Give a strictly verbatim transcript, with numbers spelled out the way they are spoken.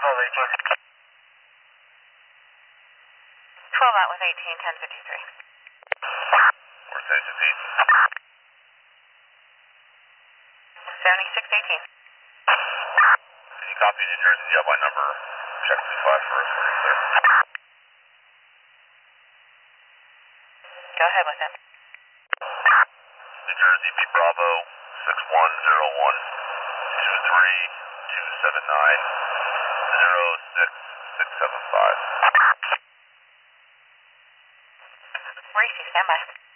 eighteen. twelve out with eighteen, ten fifty-three. Or station eight. seventy-six eighteen. Can you copy New Jersey? You have my number. Check two five first when you're clear. Go ahead with it. New Jersey, B Bravo, six one zero one two three two seven nine zero six six seven five. Reese, stand by.